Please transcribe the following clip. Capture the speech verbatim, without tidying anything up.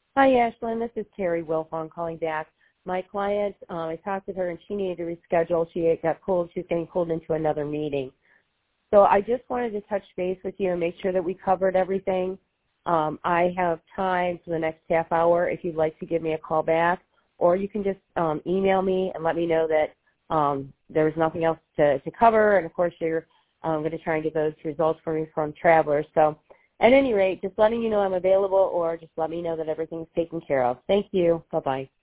Hi, Ashlyn. This is Terry Wilfong calling back. My client, um, I talked with her and she needed to reschedule. She got pulled. She was getting pulled into another meeting. So I just wanted to touch base with you and make sure that we covered everything. Um, I have time for the next half hour if you'd like to give me a call back, or you can just um, email me and let me know that um, there was nothing else to, to cover. And, of course, you're um, going to try and get those results for me from Travelers. So at any rate, just letting you know I'm available, or just let me know that everything's taken care of. Thank you. Bye-bye.